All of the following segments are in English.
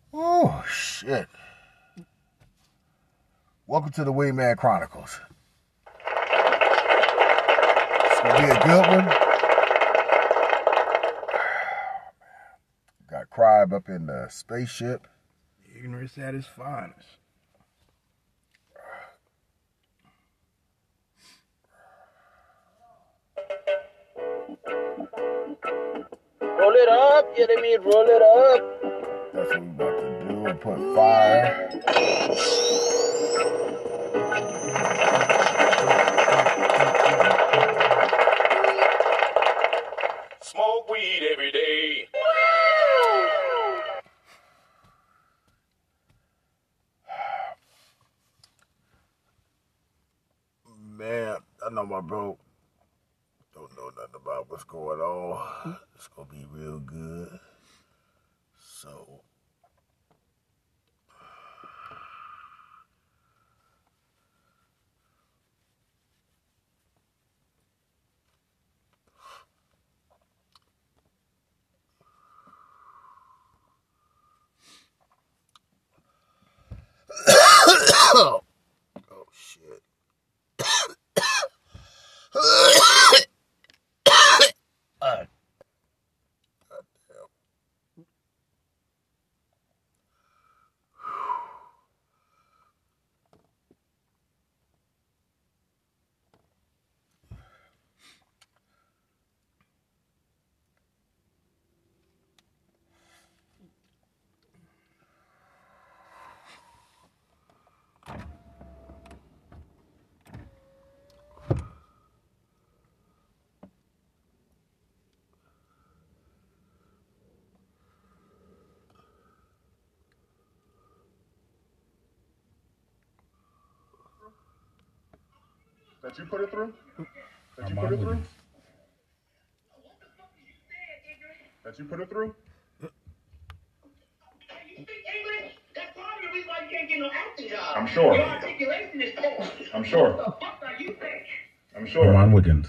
Oh, shit. Welcome to the Wingman Chronicles. It's going to be a good one. Got Cribe up in the spaceship. Ignorance at its finest. Roll it up, yeah, they mean roll it up. That's what we about to do. We'll put fire. Smoke weed every day. Man, I know my bro don't know nothing about what's going on. It's going to be real good. So... oh, shit. That you put it through? That you put it through? That you put it through? You speak English? That's part of the reason why you can't get no acting job. I'm sure. Your articulation is poor. I'm sure. What the fuck are you think? I'm sure. Armand Wiggins.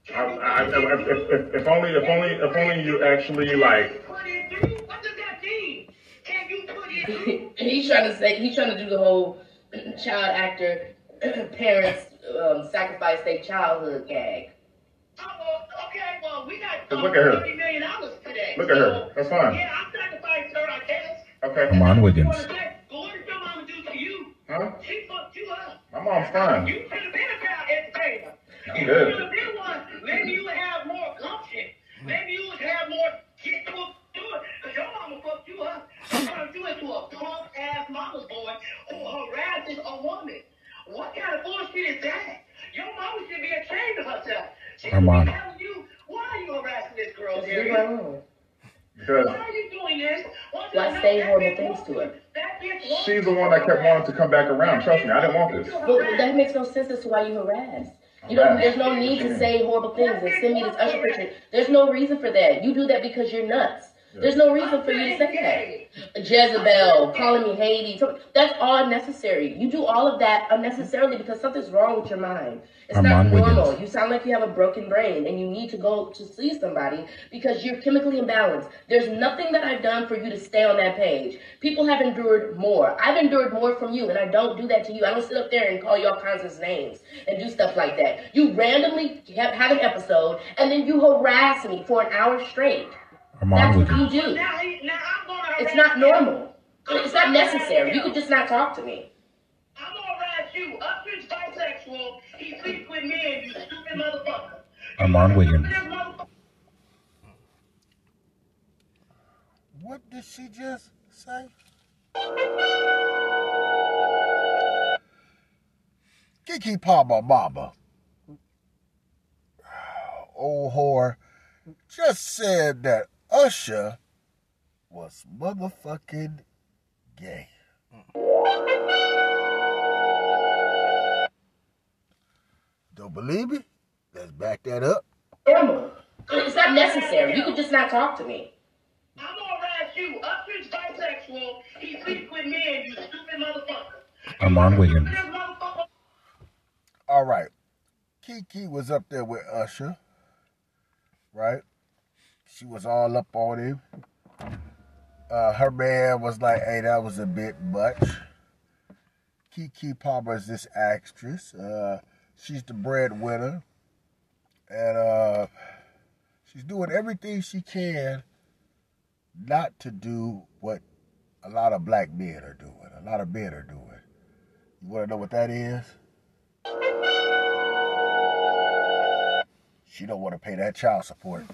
If only you actually like. Put it through? What does that mean? Can you put it through? He's trying to do the whole child actor parents sacrifice their childhood gag. Oh, well, okay, well, we got Look at her. $30 million today. Look at her. That's fine. Yeah, I sacrificed her, I guess. Okay. Armand Wiggins. But what did your mama do to you? Huh? She fucked you up. My mom's fine. You should have been a child entertainer. I'm You good. should have been one. Maybe you would have more gumption. Maybe you would have more get to it. Because your mama fucked you up. She turned you into a punk-ass mama's boy who harasses a woman. What kind of bullshit is that? Your mama should be ashamed of herself. She should be Armand. telling you, why are you harassing this girl, What's Jerry? going on? Because Why are you doing this? Why say horrible things to her? she's the one that kept wanting to come back around. Trust me, I didn't want this. Well, that makes no sense as to why you harass. You don't. There's no need to say horrible things and send me this Usher picture. There's no reason for that. You do that because you're nuts. There's no reason for you to say that. Jezebel, calling me Hades. That's all unnecessary. You do all of that unnecessarily because something's wrong with your mind. It's Armand not normal. Wiggins. You sound like you have a broken brain and you need to go to see somebody because you're chemically imbalanced. There's nothing that I've done for you to stay on that page. People have endured more. I've endured more from you and I don't do that to you. I don't sit up there and call you all kinds of names and do stuff like that. You randomly have an episode and then you harass me for an hour straight. Armand That's what Wiggins. you do. Now I'm gonna harass It's not you. normal. It's not necessary. You could just not talk to me. I'm gonna harass you. Usher's bisexual. He sleeps with men, you stupid motherfucker. Armand Wiggins. What did she just say? Kiki Palmer Mama. Old whore just said that Usher was motherfucking gay. Don't believe me? Let's back that up. Normal. It's not necessary. You could just not talk to me. I'm gonna harass you. Usher's bisexual. He sleeps with men, you stupid motherfucker. Armand Wiggins. All right. Kiki was up there with Usher, right? She was all up on him. Her man was like, hey, that was a bit much. Keke Palmer is this actress. She's the breadwinner. And she's doing everything she can not to do what a lot of black men are doing. A lot of men are doing. You want to know what that is? She don't want to pay that child support.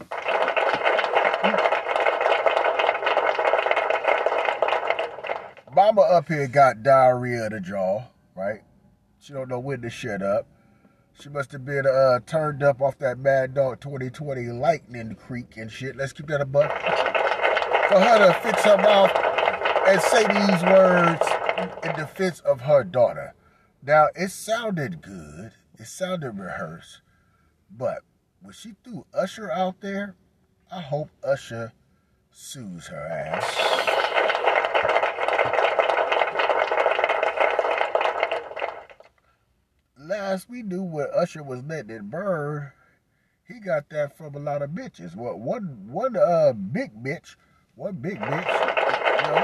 Mama up here got diarrhea of the jaw, right? She don't know when to shut up. She must have been turned up off that Mad Dog 2020 Lightning Creek and shit. Let's keep that a buck. For her to fix her mouth and say these words in defense of her daughter. Now, it sounded good. It sounded rehearsed. But when she threw Usher out there, I hope Usher sues her ass. Last we knew when Usher was letting it burn, he got that from a lot of bitches. Well, one big bitch, you know.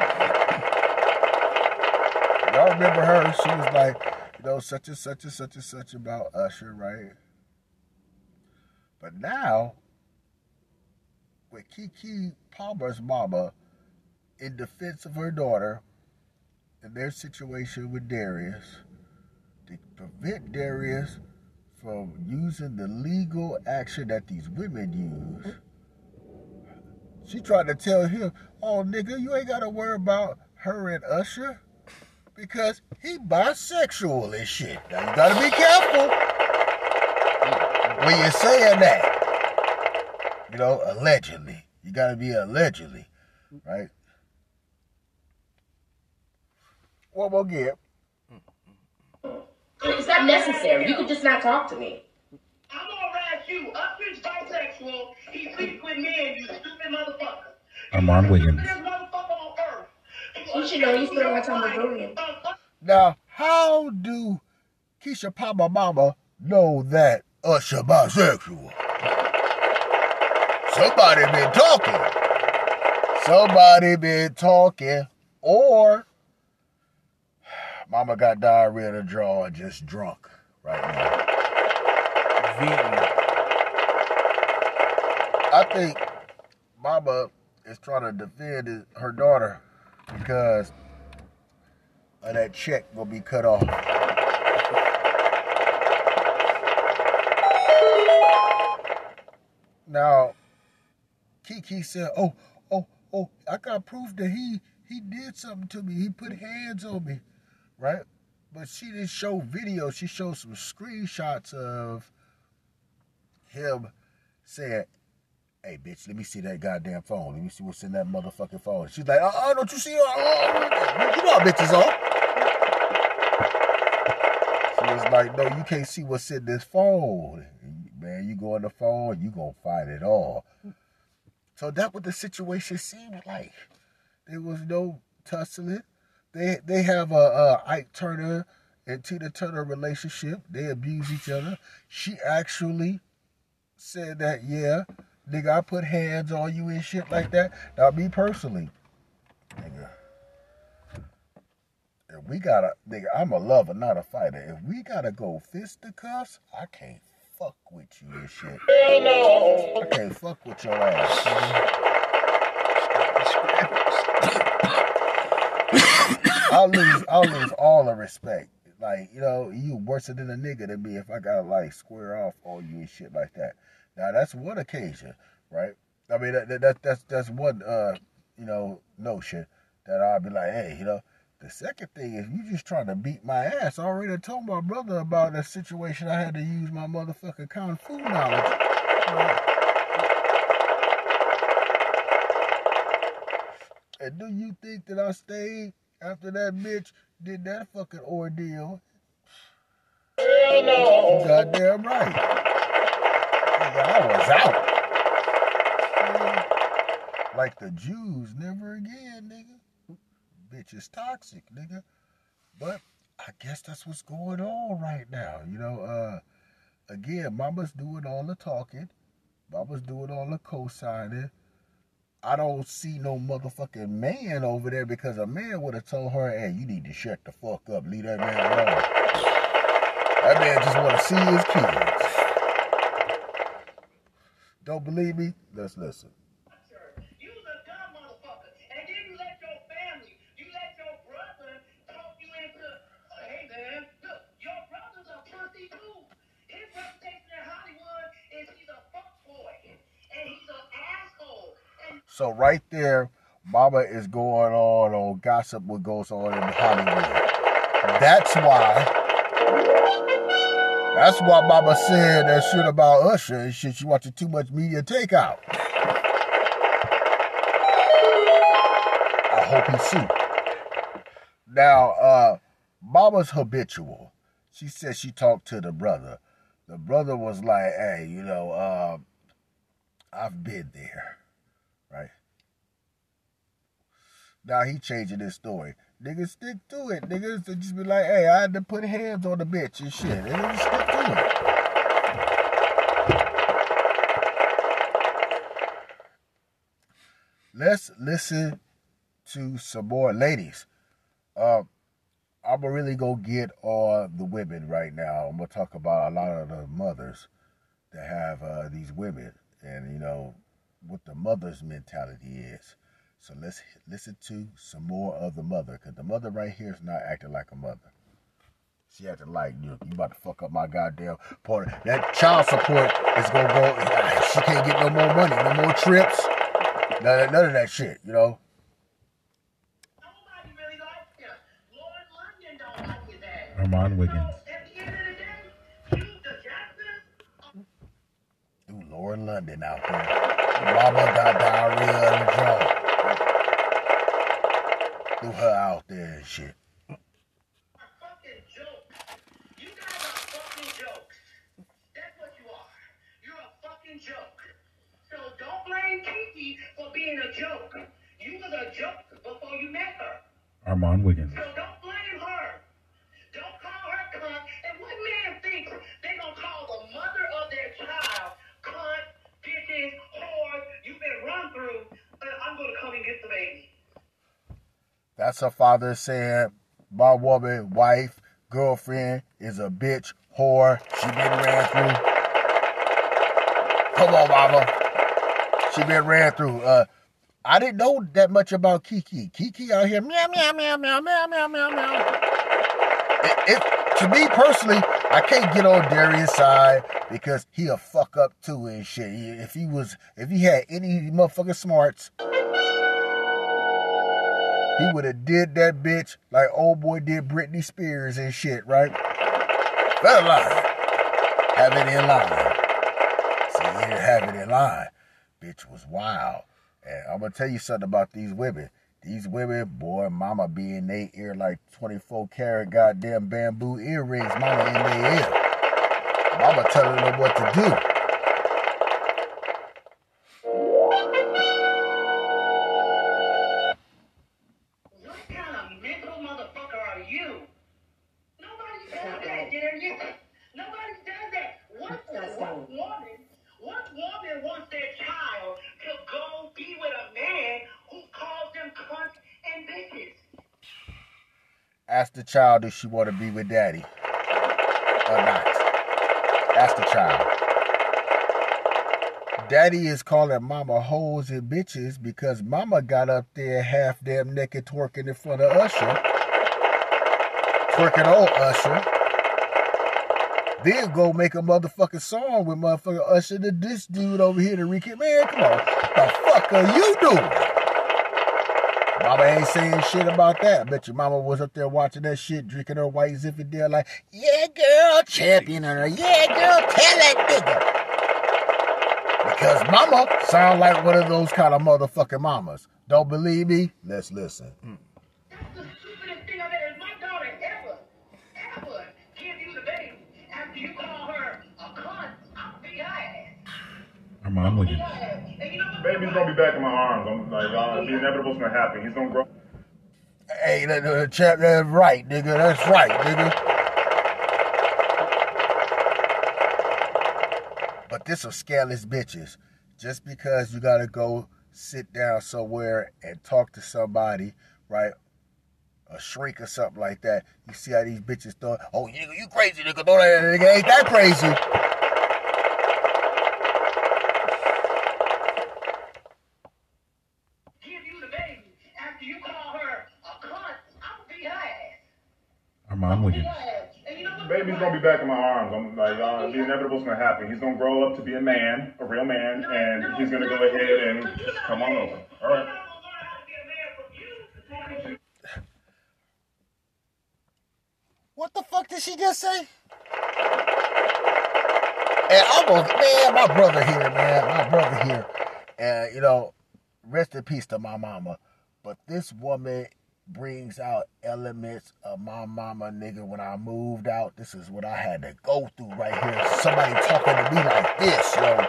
Y'all remember her? She was like, you know, such and such and such and such about Usher, right? But now, with Keke Palmer's mama in defense of her daughter and their situation with Darius, to prevent Darius from using the legal action that these women use, she tried to tell him, oh, nigga, you ain't got to worry about her and Usher because he bisexual and shit. Now, you got to be careful when you're saying that. You know, allegedly. You got to be allegedly, right? One more game. It's not necessary. You could just not talk to me. I'm gonna harass you. Usher's bisexual. He sleeps with men, you stupid motherfucker. Armand Williams. This motherfucker on earth. You should know you spend my time with Dorian. Now, how do Keisha Palmer mama know that Usher bisexual? Somebody been talking. Or mama got diarrhea of the jaw and just drunk right now. I think mama is trying to defend her daughter because of that check will be cut off. Now, Keke said, oh, I got proof that he did something to me. He put hands on me, right? But she didn't show video. She showed some screenshots of him saying, hey, bitch, let me see that goddamn phone. Let me see what's in that motherfucking phone. She's like, don't you see? You know how bitches are. She was like, no, you can't see what's in this phone. Man, you go on the phone, you gonna find it all. So that's what the situation seemed like. There was no tussling. They have a Ike Turner and Tina Turner relationship. They abuse each other. She actually said that, yeah, nigga, I put hands on you and shit like that. Now, me personally, nigga, if we gotta, nigga, I'm a lover, not a fighter. If we gotta go fisticuffs, I can't fuck with you and shit. Hell no. I can't fuck with your ass. I'll lose all the respect. Like, you know, you worse than a nigga than me if I gotta like square off on you and shit like that. Now that's one occasion, right? I mean that's one you know, notion that I'll be like, hey, you know. The second thing is you just trying to beat my ass. I already told my brother about that situation. I had to use my motherfucking kung fu knowledge. And do you think that I stayed after that bitch did that fucking ordeal? Hell no. You goddamn right. Nigga, I was out. Like the Jews, never again, nigga. Bitch is toxic, nigga. But I guess that's what's going on right now. You know, again, mama's doing all the talking. Mama's doing all the co-signing. I don't see no motherfucking man over there, because a man would have told her, hey, you need to shut the fuck up. Leave that man alone. That man just want to see his kids. Don't believe me? Let's listen. You was a dumb motherfucker. And then you let your family, you let your brother talk you into, hey man, look, your brother's a pussy too. His reputation in Hollywood is he's a fuckboy. And he's an asshole. And So right there, Mama is going on gossip what goes on in Hollywood. That's why Mama said that shit about Usher and shit. She watching too much media takeout. I hope he sued. Now, Mama's habitual. She said she talked to the brother. The brother was like, hey, I've been there. Right? Now he changing his story. Niggas stick to it. Niggas just be like, hey, I had to put hands on the bitch and shit. And niggas stick to it. Let's listen to some more. Ladies, I'm going to really go get on the women right now. I'm going to talk about a lot of the mothers that have these women and, what the mother's mentality is. So let's listen to some more of the mother, because the mother right here is not acting like a mother. She acting like, you about to fuck up my goddamn part. That child support is going to go, she can't get no more money, no more trips, none of that shit, nobody really likes him. Lauren London don't like his ass. Armand Wiggins. So, at the end of the day, you, the Jacksons, Dude, Lauren London out there. Mama got diarrhea in the jaw. Threw her out there and shit. fucking jokes. You guys are fucking jokes. That's what you are. You're a fucking joke. So don't blame Kiki for being a joke. You was a joke before you met her. Armand Wiggins. So don't blame her. Don't call her cunt. And what man thinks they gonna call the mother of their child cunt, bitches, whore, you've been run through, I'm gonna come and get the baby. That's her father saying, my woman, wife, girlfriend is a bitch, whore. She been ran through. Come on, mama. She been ran through. I didn't know that much about Kiki. Kiki out here, meow, meow, meow, meow, meow, meow, meow, meow. To me personally, I can't get on Darius' side because he a fuck up too and shit. If he had any motherfucking smarts, he would have did that bitch like old boy did Britney Spears and shit, right? Fell in line. Have it in line. See, he didn't have it in line. Bitch was wild. And I'm going to tell you something about these women. These women, boy, mama be in their ear like 24 karat goddamn bamboo earrings, mama in their ear. Mama telling them what to do. What kind of mental motherfucker are you? Nobody does that, Darius. Nobody does that. What woman wants their child to go be with a man who calls them cunts and bitches? Ask the child if she want to be with daddy or not. Ask the child. Daddy is calling mama hoes and bitches because mama got up there half damn naked twerking in front of Usher. Twerking on Usher. Then go make a motherfucking song with motherfucking Usher to this dude over here to Ricky. Man, come on. What the fuck are you doing? Mama ain't saying shit about that. I bet your mama was up there watching that shit, drinking her white Zinfandel like, yeah, girl, champion her. Yeah, girl, tell that nigga. Because mama sound like one of those kind of motherfucking mamas. Don't believe me? Let's listen. That's the stupidest thing I've ever. If my daughter ever give you the baby after you call her a cunt, I'll beat her ass. Armand Wiggins. And you know what? Baby's gonna be back in my arms. I'm like, the inevitable's gonna happen. He's gonna grow. Hey, chap, that's right, nigga. That's right, nigga. But this are scandalous bitches. Just because you gotta go sit down somewhere and talk to somebody, right? A shrink or something like that. You see how these bitches throw, oh, you crazy, nigga. Don't that nigga ain't that crazy. Give you the baby after you call her a cunt. I'm gonna beat her ass. Armand Wiggins. And you know what? Baby's gonna be back in my arms. I'm like, the inevitable's gonna happen. He's gonna grow up to be a man, a real man, and he's gonna go ahead and just come on over. All right. What the fuck did she just say? And almost, man, my brother here. And, you know, rest in peace to my mama. But this woman brings out elements of my mama, nigga. When I moved out, this is what I had to go through right here. Somebody talking to me like this, yo.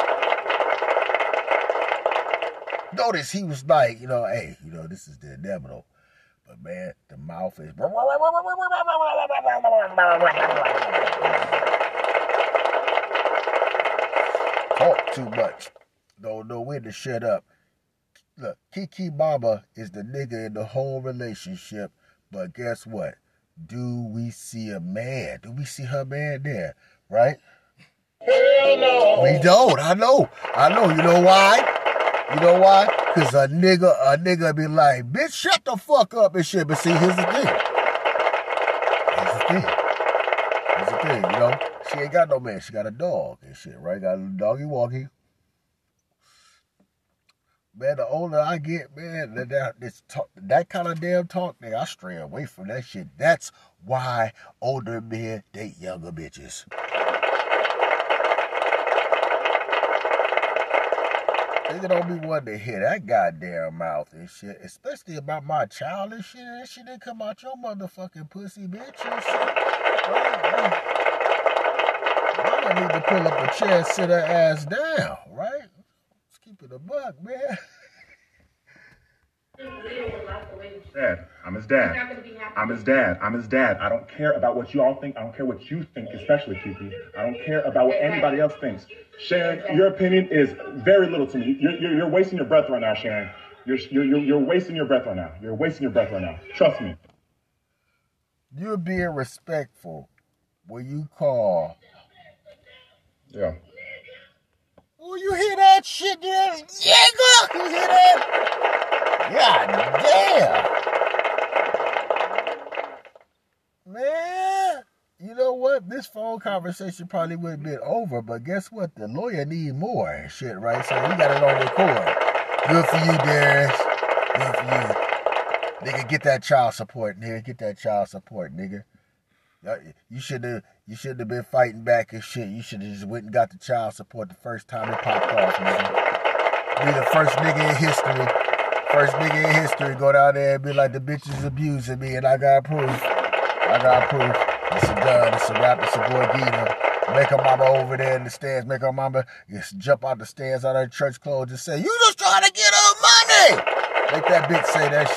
Notice he was like, you know, hey, you know, this is the inevitable. But man, the mouth is talk too much. Don't know when to shut up. Look, Keke Mama is the nigga in the whole relationship. But guess what? Do we see a man? Do we see her man there? Right? Hell no. We don't. I know. You know why? Because a nigga be like, bitch, shut the fuck up and shit. But see, here's the thing. You know, she ain't got no man. She got a dog and shit, right? Got a little doggy walkie. Man, the older I get, man, that kind of damn talk, nigga, I stray away from that shit. That's why older men date younger bitches. Nigga don't be wanting to hear that goddamn mouth and shit, especially about my child and shit. That shit didn't come out your motherfucking pussy, bitch, and shit. Mama need to pull up a chair and sit her ass down, right? Let's keep it a buck, man. Dad, I'm his dad. I'm his dad. I don't care about what you all think. I don't care what you think, especially Keke. I don't care about what anybody else thinks. Sharon, your opinion is very little to me. You're wasting your breath right now, Sharon. You're wasting your breath right now. You're wasting your breath right now. Trust me. You're being respectful when you call. Yeah. Oh, you hear that shit there? Nigga! You hear that? God damn. Man, you know what? This phone conversation probably would have been over, but guess what? The lawyer need more and shit, right? So we got it on record. Good for you, Darius. Good for you. Nigga, get that child support, nigga. Get that child support, nigga. You should have been fighting back and shit. You should have just went and got the child support the first time it popped off, nigga. Be the first nigga in history. Go down there and be like, the bitch is abusing me and I got proof. It's a gun. It's a rap. It's a boy Gita. Make her mama over there in the stands. Make her mama just jump out the stands out of her church clothes and say, you just trying to get her money. Make that bitch say that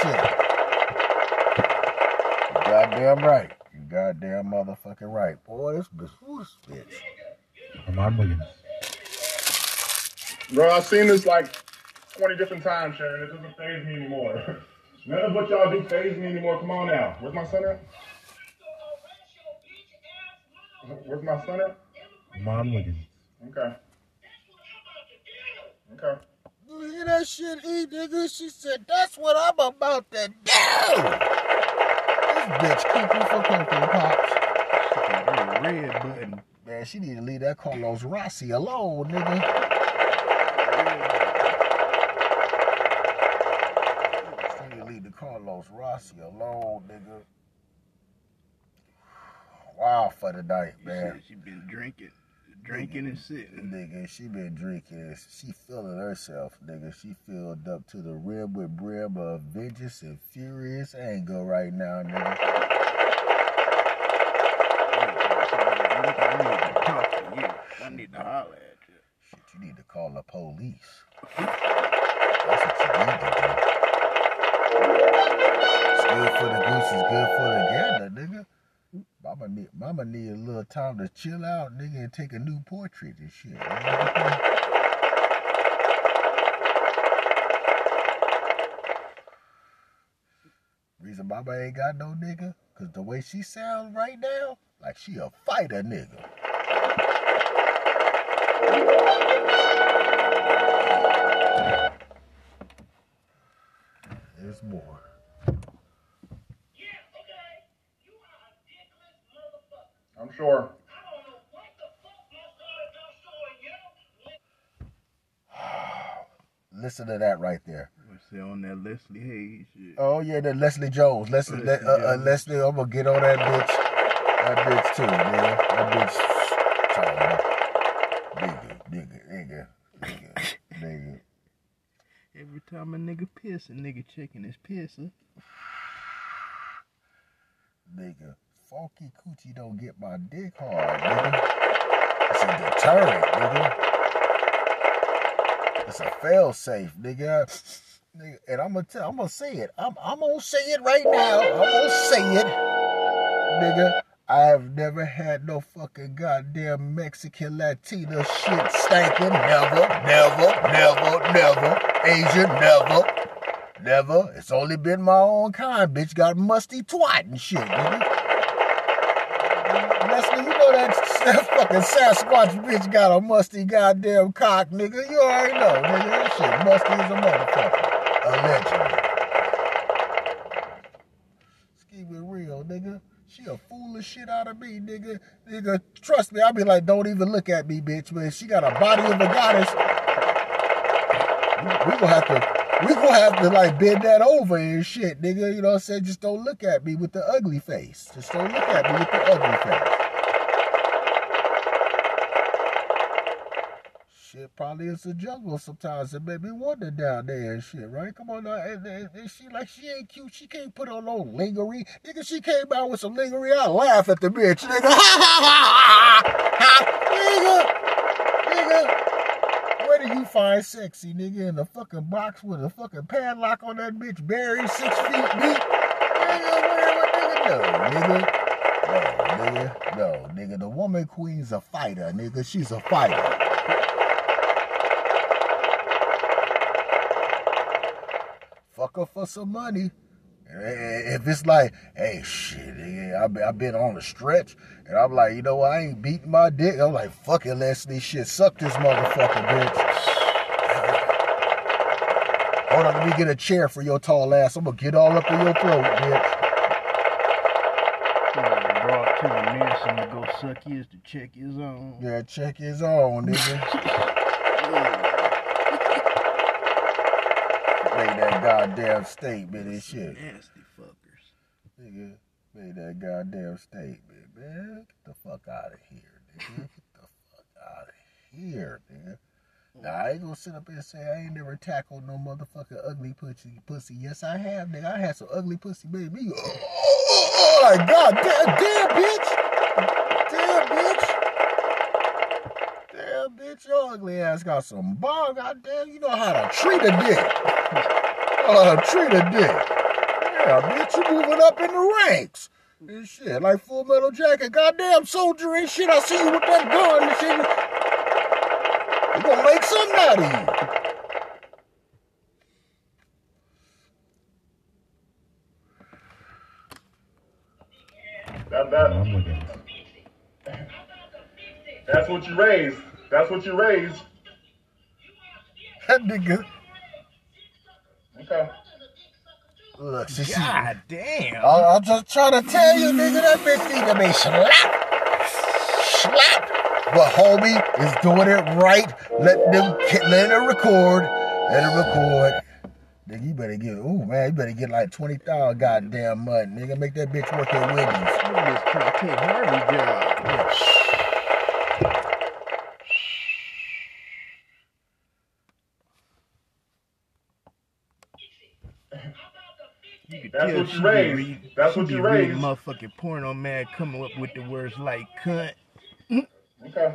shit. You goddamn right. You goddamn motherfucking right. Boy, this bitch. Armand Wiggins. Bro, I've seen this like 20 different times, Sharon. It doesn't faze me anymore. None of what y'all do faze me anymore. Come on now. Where's my son at? Armand Wiggins. Okay. You hear that shit, nigga? She said, that's what I'm about to do. This bitch cuckoo for Cocoa Pops. Red button. Man, she need to leave that Carlos Rossi alone, nigga. She need to leave the Carlos Rossi alone, nigga. Wow for the night, man. She been drinking and sitting. Nigga, she been drinking. She feeling herself, nigga. She filled up to the rim with brim of vengeance and furious anger right now, nigga. I need to holler at you. Shit, you need to call the police. That's what you need to do. It's good for the goose, it's good for the gander, nigga. Mama need a little time to chill out, nigga, and take a new portrait and shit. Reason Mama ain't got no nigga, cause the way she sounds right now, like she a fighter nigga. There's more. I'm sure. Listen to that right there. What's on that Leslie Hayes shit? Oh yeah, that Leslie Jones. Leslie, Jones. Leslie, I'm gonna get on that bitch. That bitch too, man. That bitch talking about nigga. Every time a nigga piss, a nigga checking his pisser. Nigga, funky coochie don't get my dick hard, nigga. It's a deterrent, nigga. It's a fail safe, nigga. Nigga, and I'm gonna say it. I'm gonna say it right now. I'm gonna say it, nigga. I have never had no fucking goddamn Mexican Latina shit stankin'. Never. Asian, never. It's only been my own kind. Bitch got musty twat and shit, nigga. Leslie, you know that fucking Sasquatch bitch got a musty goddamn cock, nigga. You already know, nigga. That shit musty as a motherfucker. Allegedly. Let's keep it real, nigga. She a foolish shit out of me, nigga. Nigga, trust me, I be like, don't even look at me, bitch. Man, she got a body of a goddess. We gonna have to like bend that over and shit, nigga. You know what I'm saying? Just don't look at me with the ugly face. Just don't look at me with the ugly face. Shit, probably it's a jungle sometimes. It made me wonder down there and shit, right? Come on now. And she like, she ain't cute. She can't put on no lingerie. Nigga, she came out with some lingerie. I laugh at the bitch, nigga. Nigga. Where do you find sexy, nigga? In the fucking box with a fucking padlock on that bitch, buried 6 feet deep? No, nigga. The woman queen's a fighter, nigga. She's a fighter. Fuck her for some money. If it's like, hey, shit, nigga, I've been on a stretch, and I'm like, you know what, I ain't beating my dick. I'm like, fuck it, Leslie, shit, suck this motherfucker, bitch. Hold on, let me get a chair for your tall ass. I'm gonna get all up in your throat, bitch. Brought to the medicine to go suck his to check his own. Yeah, check his own, nigga. Make that goddamn statement and shit. Nasty fuckers. Nigga, made that goddamn statement, man. Get the fuck out of here, nigga. Get the fuck out of here, nigga. Now, I ain't gonna sit up and say I ain't never tackled no motherfucking ugly pussy. Yes, I have, nigga. I had some ugly pussy, baby. Oh my god, damn, bitch. Damn, bitch, your ugly ass got some ball, goddamn. You know how to treat a dick. Yeah, bitch, you moving up in the ranks. And shit, like Full Metal Jacket. Goddamn soldier and shit. I see you with that gun and shit. You gonna make something out of you. That's what you raised. That nigga. Okay. Look, God damn. I'm just trying to tell you, nigga, that bitch need to be slapped. But homie is doing it right. Let it record. Nigga, you better get, you better get like 20,000 goddamn month, nigga. Make that bitch work at Wendy's. This can't take Harvey job. That's what you raised. That's what you raised. Motherfucking porno man coming up with the words like cunt. Okay.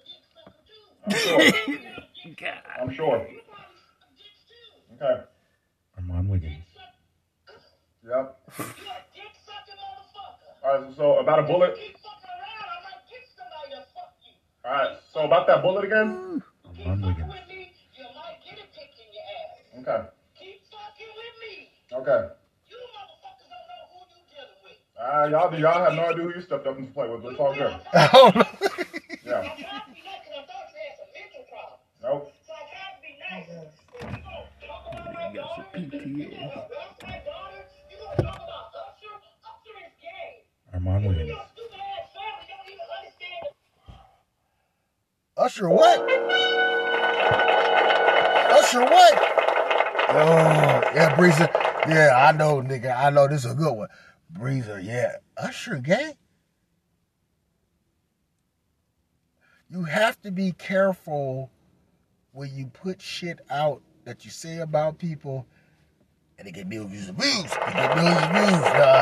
I'm sure. Okay. Armand Wiggins. Yep. All right, so about a bullet. All right, so about that bullet again. Armand Wiggins. Okay. Okay. Y'all have no idea who you stepped up and play with, but it's all good. I don't know. Yeah. I tried to be nice because I thought you had some mental problems. Nope. So I tried to be nice. You gonna talk about my You got some daughter? You PTS. gonna harass my daughter? You gonna talk about Usher? Usher is gay. Armand You Wiggins. your stupid ass family don't even understand. Usher what? Usher what? Oh, yeah, Breezer. Yeah, I know, nigga. I know this is a good one. Breezer, yeah. Usher gay? You have to be careful when you put shit out that you say about people and it get millions of views. It get millions of views.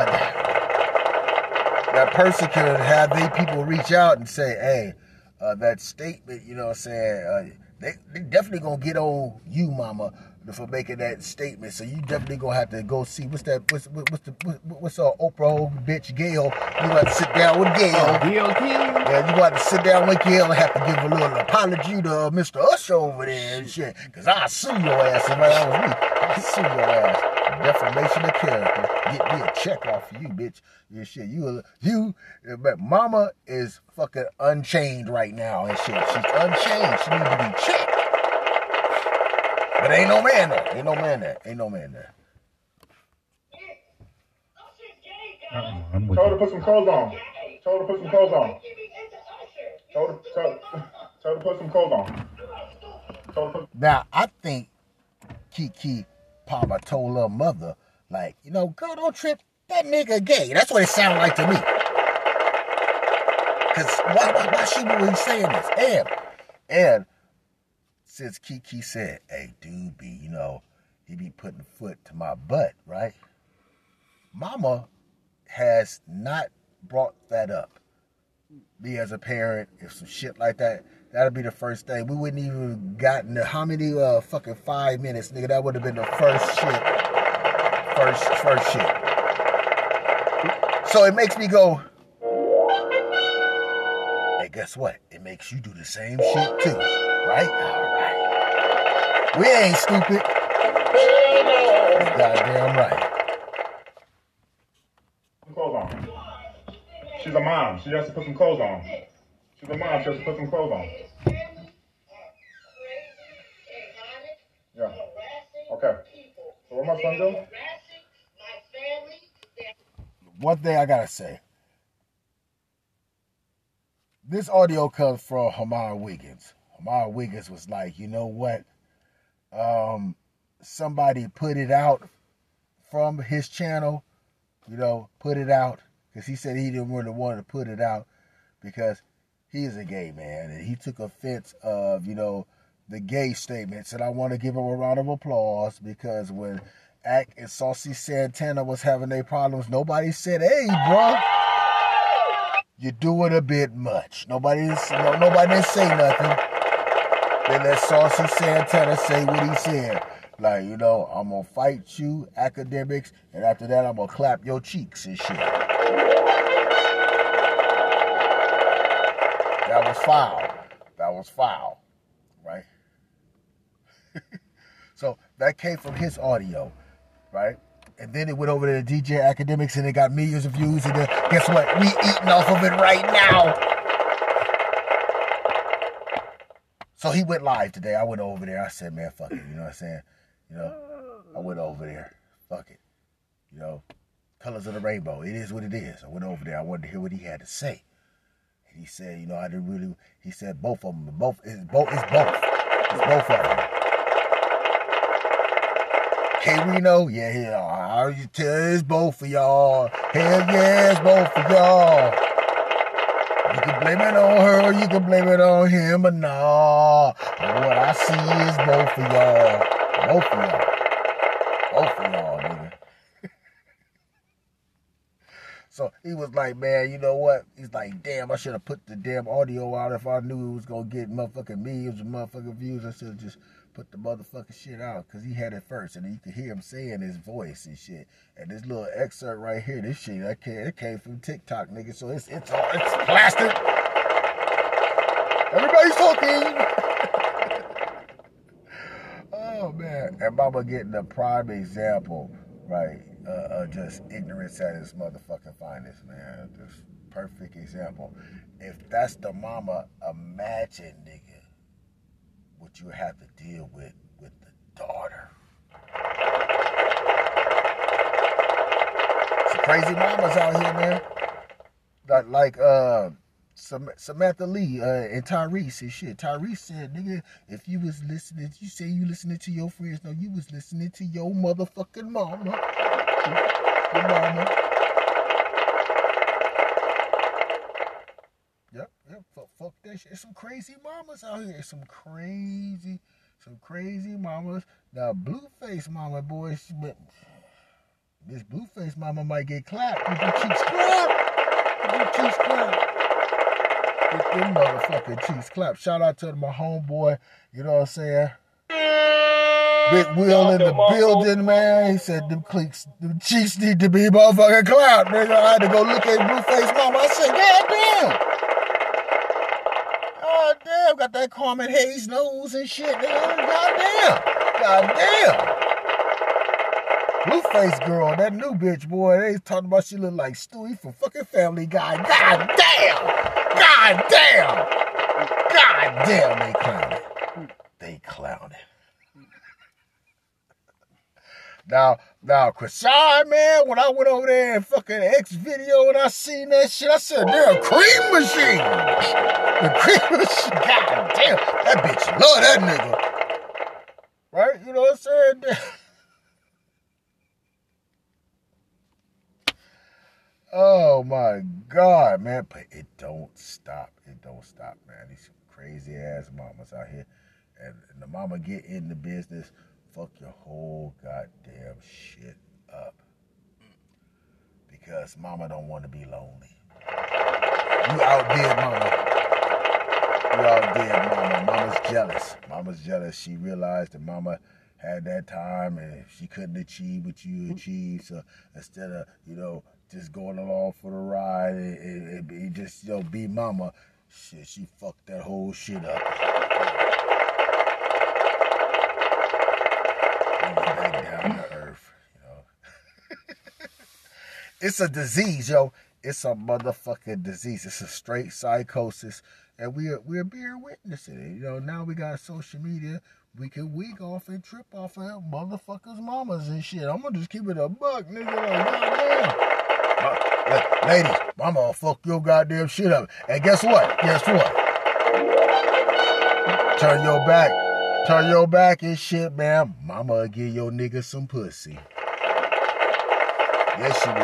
That person could have they people reach out and say, hey, that statement, you know what I'm saying, they definitely gonna get on you, mama, for making that statement. So you definitely gonna have to go see what's Oprah old bitch Gail. You gonna have to sit down with Gail. Gail King? Yeah, you gonna have to sit down with Gail and have to give a little apology to Mr. Usher over there and shit. Cause I'll sue your ass if that was me. I'll sue your ass. Defamation of character. Get me a check off of you, bitch. Yeah, shit. But mama is fucking unchained right now and shit. She's unchained. She needs to be checked. But ain't no man there. Ain't no man there. Ain't no man there. Usher's gay, guys. Armand Told her to Wiggins. put some clothes on. Told her to put some clothes on. Give me into Usher. Told her to put some clothes on. Told her to put Now, I think Keke Palmer told her mother, like, you know, girl, don't trip. That nigga gay. That's what it sounded like to me. Because why she really saying this? And since Keke said, hey, dude be, you know, he be putting foot to my butt, right? Mama has not brought that up. Me as a parent, if some shit like that, that'll be the first thing. We wouldn't even gotten to how many fucking 5 minutes, nigga. That would have been the first shit. First shit. So it makes me go, hey, guess what? It makes you do the same shit too, right? All right. We ain't stupid. You're goddamn right. some clothes on. She's a mom. She has to put some clothes on. She's a mom. She has to put some clothes on. Yeah. Okay. So what my son do? One thing I gotta say. This audio comes from Hamar Wiggins. Hamar Wiggins was like, you know what? Somebody put it out from his channel, you know, put it out. Because he said he didn't really want to put it out because he is a gay man. And he took offense of, you know, the gay statements. And I want to give him a round of applause because when Ack and Saucy Santana was having their problems, nobody said, hey, bro, you're doing a bit much. Nobody didn't say nothing. They let Saucy Santana say what he said. Like, you know, I'm going to fight you, academics, and after that, I'm going to clap your cheeks and shit. That was foul. That was foul, right? So that came from his audio, right? And then it went over to the DJ Academics and it got millions of views. And then guess what? We eating off of it right now. So he went live today. I went over there. I said, man, fuck it. You know what I'm saying? You know, I went over there. Fuck it. You know, colors of the rainbow. It is what it is. I went over there. I wanted to hear what he had to say. And he said, you know, I didn't really, he said both of them. It's both of them. K-Reno, yeah, I heard you tell it's both of y'all. Hell yeah, it's both of y'all. You can blame it on her or you can blame it on him, but nah. What I see is both of y'all. Both of y'all. Both of y'all, nigga. So he was like, man, you know what? He's like, damn, I should have put the damn audio out if I knew it was going to get motherfucking millions of motherfucking views. I should have just put the motherfucking shit out because he had it first. And then you could hear him saying his voice and shit. And this little excerpt right here, this shit, it came from TikTok, nigga. So it's plastic. Everybody's talking. Oh, man. And Mama getting a prime example, right? just ignorance at its motherfucking finest, man. Just perfect example. If that's the mama, imagine, nigga, what you have to deal with the daughter. Some crazy mamas out here, man. Like Samantha Lee and Tyrese and shit. Tyrese said, nigga, if you was listening, you say you listening to your friends, no, you was listening to your motherfucking mama. Your mama. Yep, fuck that shit. Some crazy mamas out here. Some crazy mamas. Now, Blueface mama, boy, this Blueface mama might get clapped. With your cheeks clapped. With your cheeks clapped. Get them motherfucking cheeks clapped. Shout out to my homeboy, you know what I'm saying? Big Will in the building, man. He said them cheeks need to be motherfucking clapped, nigga. I had to go look at Blueface mama. I said, goddamn, got that Carmen Hayes nose and shit, nigga. Goddamn. Blueface girl, that new bitch, boy, they talking about she look like Stewie from fucking Family Guy. Goddamn, they clowning. Now, Krishan, man, when I went over there in fucking X video and I seen that shit, I said, they're a cream machine. The cream machine, goddamn, that bitch love that nigga. Right? You know what I'm saying? Oh my God, man. But it don't stop. It don't stop, man. These crazy ass mamas out here. And the mama get in the business, fuck your whole goddamn shit up. Because mama don't want to be lonely. You outdid mama. Mama's jealous. Mama's jealous. She realized that mama had that time and she couldn't achieve what you achieved. So instead of, just going along for the ride and just, be mama, shit, she fucked that whole shit up. Bring it back down to earth, It's a disease, yo. It's a motherfucking disease. It's a straight psychosis. And we're being witnessing it. Now we got social media. We can weak off and trip off of motherfuckers' mamas and shit. I'm gonna just keep it a buck, nigga. Like, goddamn. Ladies, mama will fuck your goddamn shit up. And guess what? Turn your back and shit, man. Mama will give your nigga some pussy. Yes, she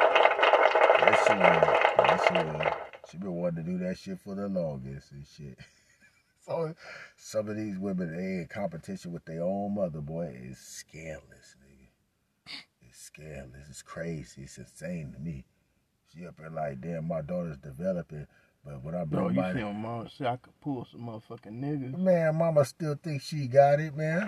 will. She been wanting to do that shit for the longest and shit. So some of these women, they in competition with their own mother, boy. It's scandalous, nigga. It's scandalous. It's crazy. It's insane to me. She up there like, damn, my daughter's developing. But when I bring you feel mama say I could pull some motherfucking niggas? Man, mama still thinks she got it, man.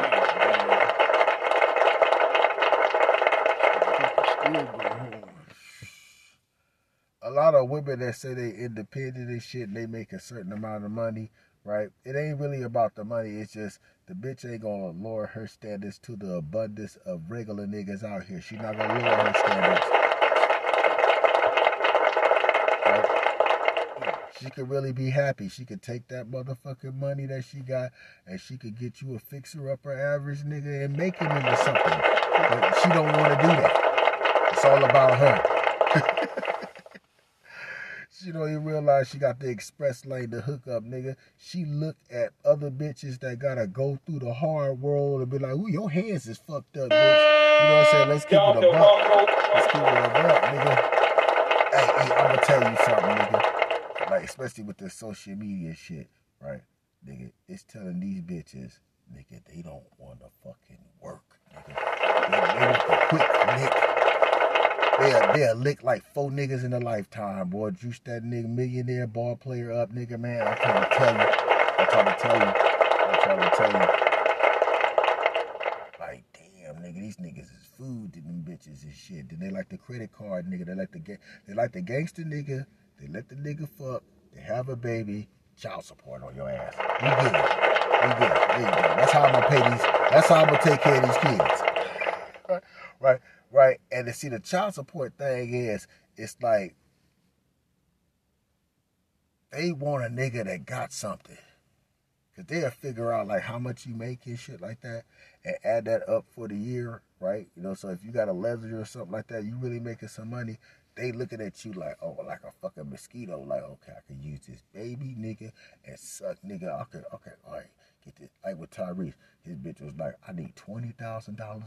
A lot of women that say they independent and shit, and they make a certain amount of money, right? It ain't really about the money. It's just the bitch ain't gonna lower her standards to the abundance of regular niggas out here. She not gonna lower her standards. Right? She could really be happy. She could take that motherfucking money that she got and she could get you a fixer-upper average nigga and make him into something. But she don't want to do that. It's all about her. She don't even realize she got the express lane to hook up, nigga. She look at other bitches that gotta go through the hard world and be like, ooh, your hands is fucked up, bitch. You know what I'm saying? Let's keep it a buck. Let's keep it a buck, nigga. Hey, I'm gonna tell you something, nigga. Like, especially with this social media shit, right? Nigga, it's telling these bitches, nigga, they don't want to fucking work, nigga. They want a quick lick. They'll lick like 4 niggas in a lifetime, boy. Juice that nigga millionaire ball player up, nigga, man. I'm trying to tell you. Like, damn, nigga, these niggas is food to them bitches and shit. Then they like the credit card, nigga. They like the gangster nigga. They let the nigga fuck. They have a baby. Child support on your ass. We good. There you go. That's how I'm gonna pay these. That's how I'm gonna take care of these kids. Right. And to see the child support thing is, it's like they want a nigga that got something. Because they'll figure out like how much you make and shit like that and add that up for the year, right? You know, so if you got a leverage or something like that, you really making some money. They looking at you like, oh, like a fucking mosquito. Like, okay, I can use this baby nigga and suck nigga. Okay, all right, get this. Like with Tyrese, his bitch was like, I need $20,000 a month.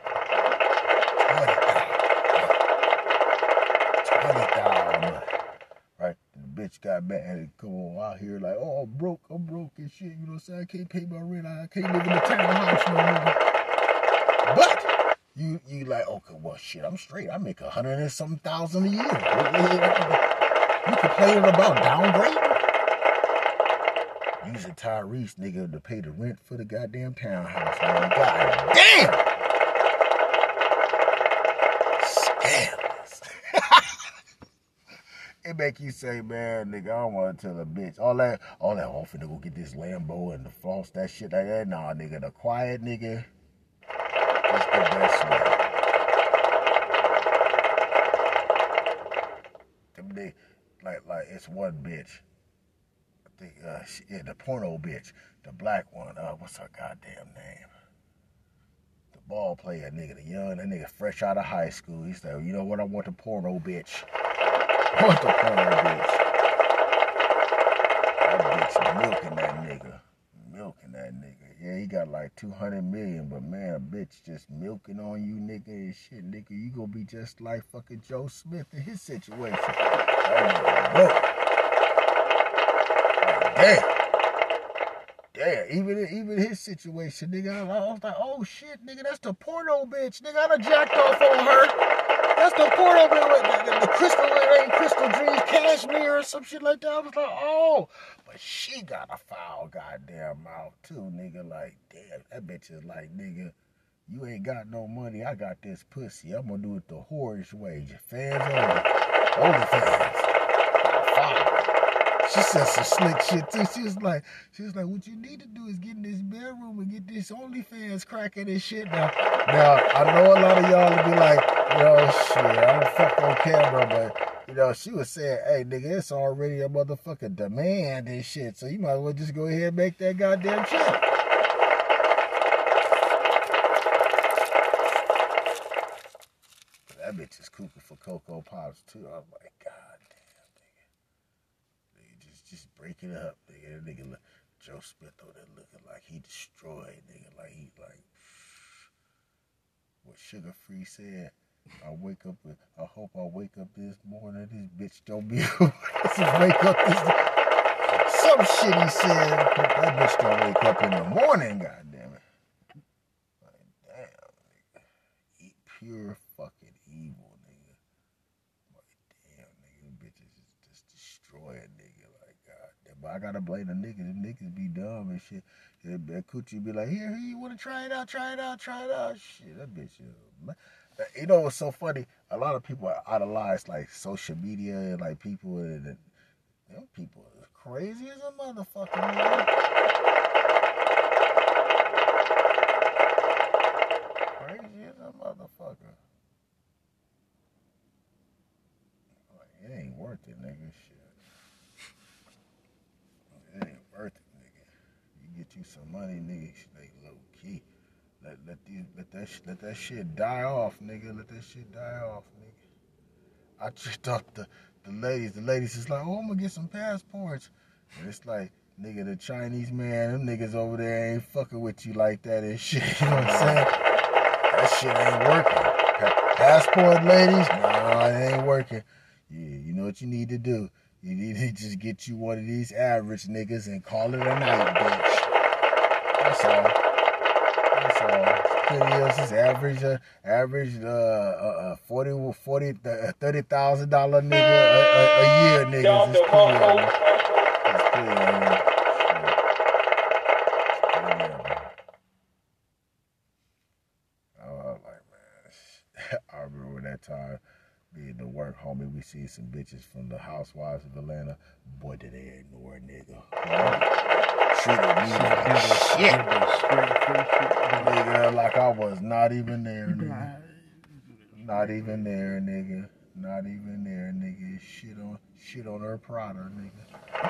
$20,000 a month. Right? And the bitch got mad and come on out here like, oh, I'm broke and shit. You know what I'm saying? I can't pay my rent. I can't live in the townhouse no more. But you like, okay, well, shit, I'm straight. I make $100 and something thousand a year. You complaining about downgrading? Using Tyrese, nigga, to pay the rent for the goddamn townhouse, man. God damn! Scandalous. It make you say, man, nigga, I don't want to tell a bitch. All that, oh, finna go get this Lambo and the floss, that shit like that. Nah, nigga, the quiet nigga, that's the best way. They, like, it's one bitch. I think, yeah, the porno bitch, the black one. What's her goddamn name? The ball player nigga, the young, that nigga fresh out of high school. He said, you know what? I want the porno bitch. What the porno bitch? That bitch milking that nigga. Yeah, he got like 200 million, but man, a bitch just milking on you, nigga, and shit, nigga. You gonna be just like fucking Joe Smith in his situation. That nigga broke. Like, damn, even his situation, nigga. I was like, oh shit, nigga, that's the porno bitch, nigga. I done jacked off on her. That's the porno bitch, the Crystal Dreams Cashmere or some shit like that. I was like, oh, but she got a foul goddamn mouth too, nigga. Like, damn, that bitch is like, nigga, you ain't got no money. I got this pussy. I'm gonna do it the whorish way. Fans only fans. Foul. She said some slick shit too. She was like, what you need to do is get in this bedroom and get this OnlyFans cracking and shit. Now, I know a lot of y'all will be like, yo, shit, I don't fuck on camera, but, you know, she was saying, hey, nigga, it's already a motherfucking demand and shit, so you might as well just go ahead and make that goddamn check. That bitch is cooking for Cocoa Pops, too. I'm like, God. Just break it up, nigga. That nigga, Joe Smith over there looking like he destroyed, nigga. Like he, like, what Sugar Free said. I hope I wake up this morning. This bitch don't be wake up this. Some shit he said. Hope that bitch don't wake up in the morning. Goddamn it. Like, damn, nigga. Eat pure fucking evil, nigga. Like, damn, nigga. The bitches is just destroying, nigga. But I gotta blame the niggas. The niggas be dumb and shit. That coochie be like, here, you wanna try it out? Shit, that bitch is. You know what's so funny? A lot of people idolize like social media and like people, and them people are crazy as a motherfucker, man. Crazy as a motherfucker. Like, it ain't worth it, nigga. Shit. It ain't worth it, nigga. You get you some money, nigga. Stay low key. Let that shit die off, nigga. Let that shit die off, nigga. I just thought the ladies is like, oh, I'm gonna get some passports. And it's like, nigga, the Chinese man, them niggas over there ain't fucking with you like that and shit. You know what I'm saying? That shit ain't working. Passport ladies, nah, it ain't working. Yeah, you know what you need to do? You need to just get you one of these average niggas and call it a night, bitch. That's all. Plenty else is average $30,000 nigga a year, niggas. It's plenty. I remember that time being to work, homie. We see some bitches from the Housewives of Atlanta. Boy, did they ignore a nigga. Treated me like shit. Nigga, like I was not even there. Nigga. Not even there, nigga. Not even there, nigga. Shit on her Prada, nigga.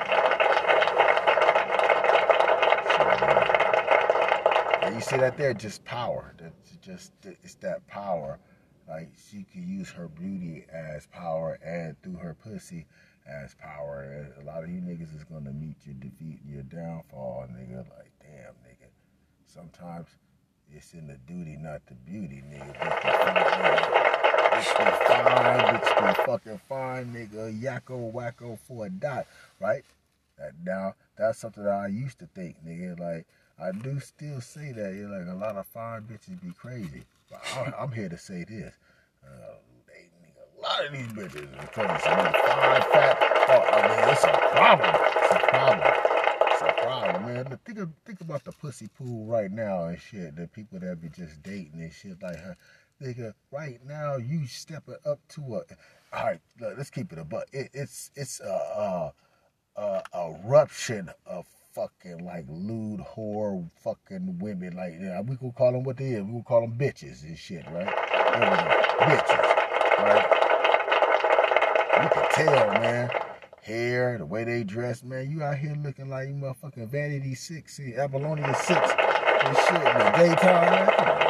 And you see that there? Just power. It's that power. Like, she could use her beauty as power and through her pussy as power. And a lot of you niggas is gonna meet your defeat and your downfall, nigga. Like, damn, nigga. Sometimes it's in the duty, not the beauty, nigga. Bitch be fine, bitch be fucking fine, nigga. Yakko wacko for a dot, right? Now, that's something that I used to think, nigga. Like, I do still say that. You're like, a lot of fine bitches be crazy. But I'm here to say this. A lot of these bitches are crazy. Fine, fat. Oh, I mean, it's a problem. It's a problem. It's a problem, man. Look, think about the pussy pool right now and shit. The people that be just dating and shit like her. Nigga, right now you stepping up to a. All right, look, let's keep it a buck. It's a eruption of fucking like lewd whore fucking women. Like, yeah, we gonna call them what they is. We gonna call them bitches and shit, right? There we go. Bitches, right? You can tell, man. Hair, the way they dress, man. You out here looking like you motherfucking Vanity 6, Apollonia 6 and shit in the daytime, man.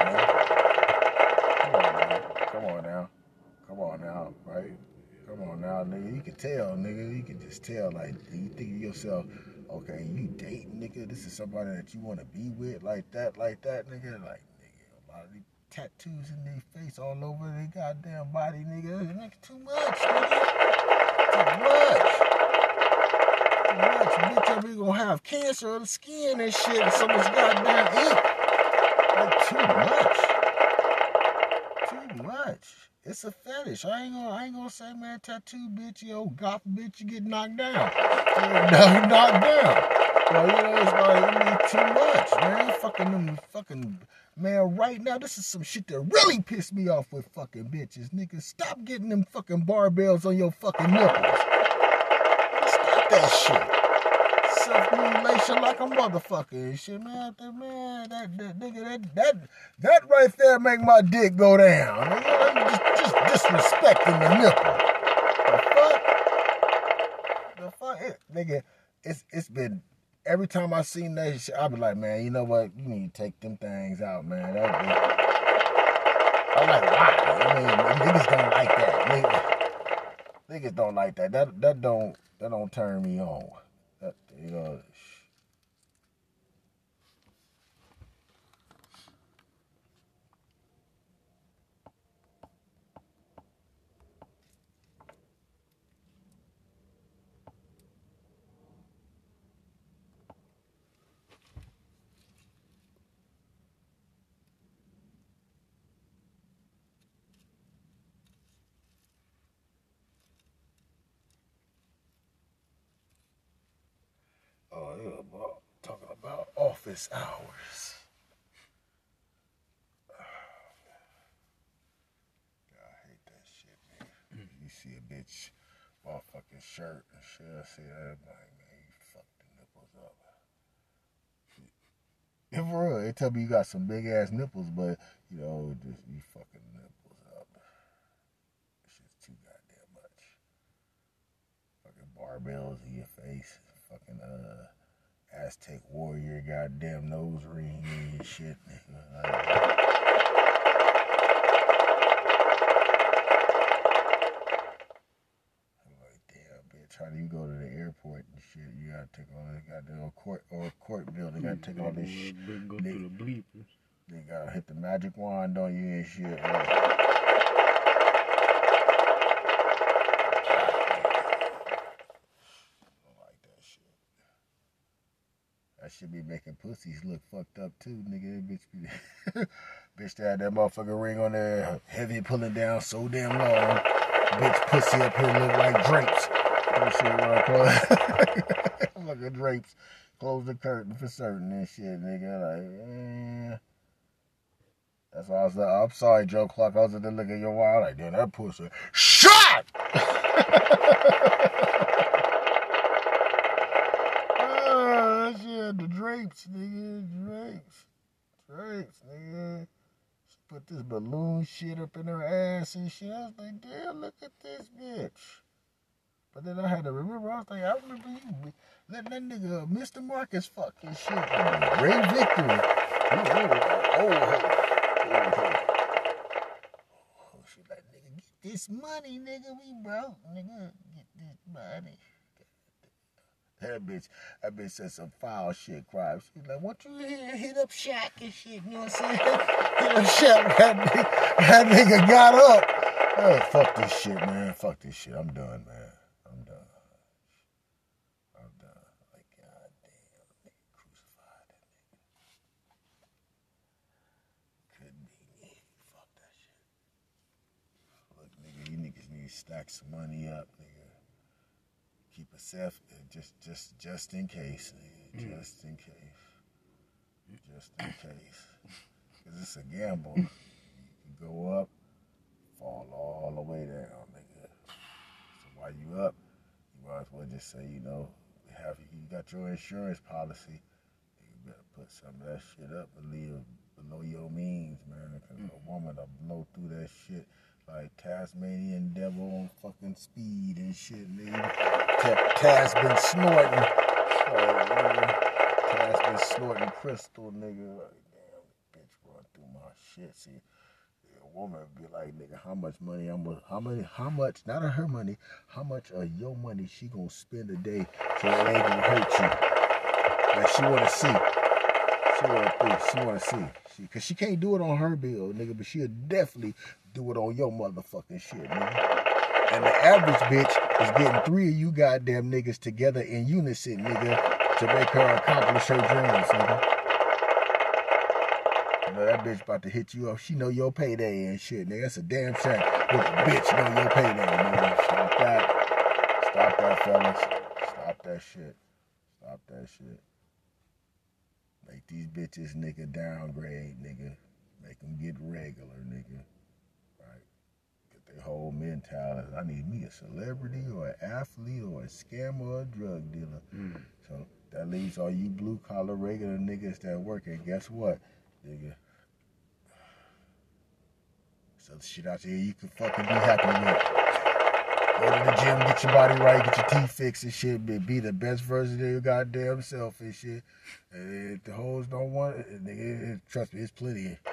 Come on now, right? Come on now, nigga. You can tell, nigga. You can just tell, like, you think to yourself, okay, you dating, nigga. This is somebody that you want to be with, like that, nigga. Like, nigga, a lot of these tattoos in their face all over their goddamn body, nigga. Nigga, too much, nigga. Too much. Bitch, we gonna have cancer of the skin and shit, and so much goddamn ink. Like, too much. It's a fetish. I ain't gonna say, man, tattoo bitch, yo, goth bitch, you get knocked down. Knocked down. Well, you know, it's like, I mean, too much, man. Fucking, man, right now, this is some shit that really pissed me off with fucking bitches, nigga. Stop getting them fucking barbells on your fucking nipples. Stop that shit. Self-mutilation like a motherfucker and shit, man. That right there make my dick go down. Just disrespecting the nipple. The fuck, nigga. It's been every time I seen that shit, I be like, man, you know what? You need to take them things out, man. I'm like, why? I mean, niggas don't like that. Niggas don't like that. That don't turn me on. You know. Oh, yeah, talking about office hours. I hate that shit, man. You see a bitch motherfucking shirt and shit, I see that, like, man, you fucked the nipples up. And for real, they tell me you got some big ass nipples, but, you know, just you fucking nipples up. That shit's too goddamn much. Fucking barbells in your face. Fucking Aztec warrior goddamn nose ring and shit. I'm like, damn, bitch, how do you go to the airport and shit? You gotta take all this goddamn court building. Gotta take all this shit. Go through the bleepers. They gotta hit the magic wand on you and shit. That should be making pussies look fucked up too, nigga. Bitch that had that motherfucking ring on there, heavy pulling down so damn long. Bitch pussy up here look like drapes. That shit what I call it. Look at drapes. Close the curtain for certain and shit, nigga. Like, that's why I was like, I'm sorry, Joe Clark. I was in there looking at your wild like, damn, that pussy. Shut! Shit, the drapes, nigga. Drapes, nigga. She put this balloon shit up in her ass and shit. I was like, damn, look at this bitch. But then I had to remember, I was like, I remember you letting that nigga, Mr. Marcus, fuck his shit. Ray Victory. She like, nigga, get this money, nigga. We broke, nigga. Get this money. That bitch said some foul shit, crime. She's like, what you hit up Shaq and shit, you know what I'm saying? Hit up Shaq, that nigga got up. Oh, fuck this shit, man. Fuck this shit. I'm done, man. I'm done. Like, goddamn, nigga crucified that nigga. Couldn't be me. Fuck that shit. Look, nigga, you niggas need to stack some money up, nigga. Keep a safe, just in case, nigga. Just in case. Just in case. Because it's a gamble. You can go up, fall all the way down, nigga. So while you up, you might as well just say, you know, you got your insurance policy. You better put some of that shit up and leave below your means, man. Because a woman will blow through that shit like Tasmanian devil on fucking speed and shit, nigga. Taz been snorting. Taz been snorting crystal, nigga. Like, damn, bitch run through my shit. See, a woman would be like, nigga, how much money how much, not of her money, how much of your money she gonna spend a day so it ain't gonna hurt you? Like, she wanna see. She wanna see. Cause she can't do it on her bill, nigga, but she'll definitely do it on your motherfucking shit, nigga. And the average bitch is getting 3 of you goddamn niggas together in unison, nigga, to make her accomplish her dreams, nigga. You know, that bitch about to hit you up. She know your payday and shit, nigga. That's a damn shame. With a bitch know your payday, nigga. Stop that. Stop that, fellas. Stop that shit. Stop that shit. Make these bitches, nigga, downgrade, nigga. Make them get regular, nigga. Right? Get their whole mentality. I need me a celebrity or an athlete or a scammer or a drug dealer. So that leaves all you blue-collar regular niggas that work. And guess what, nigga? So the shit out there you can fucking be happy with. Go to the gym, get your body right, get your teeth fixed and shit, be the best version of your goddamn self and shit. And if the hoes don't want it, nigga, trust me, it's plenty. Just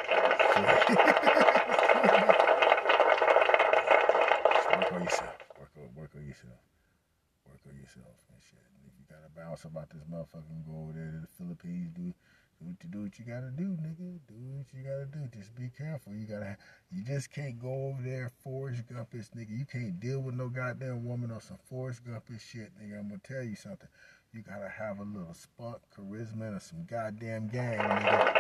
work on yourself. Work on yourself. Work on yourself and shit. And if you gotta bounce about this motherfucker, go over there to the Philippines, do what you gotta do, nigga. Do what you gotta do. Just be careful. You just can't go over there Forrest Gumpish, nigga. You can't deal with no goddamn woman on some Forrest Gumpish shit, nigga. I'm gonna tell you something. You gotta have a little spunk, charisma, and some goddamn game, nigga.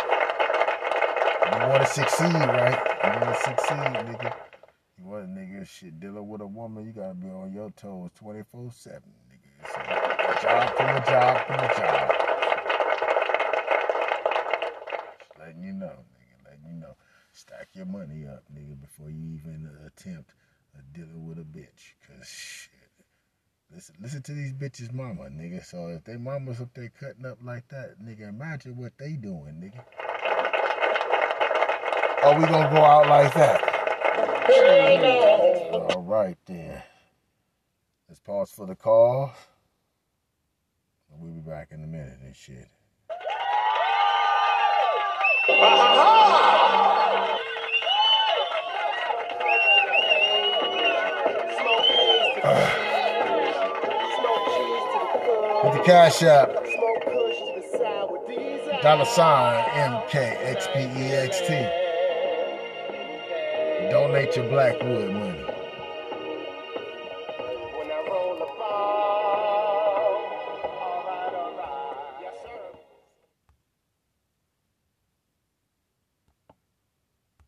You wanna succeed, right? You wanna succeed, nigga. You want, nigga, shit, dealing with a woman, you gotta be on your toes 24/7, nigga. So, job from a job from a job. Letting you know, nigga, letting you know. Stack your money up, nigga, before you even attempt dealing with a bitch. Cause shit, listen to these bitches' mama, nigga. So if they mamas up there cutting up like that, nigga, imagine what they doing, nigga. Oh, we gonna go out like that? All right then. Let's pause for the call. We'll be back in a minute and shit. With the cash app, $MKXPEXT. Donate your Blackwood money.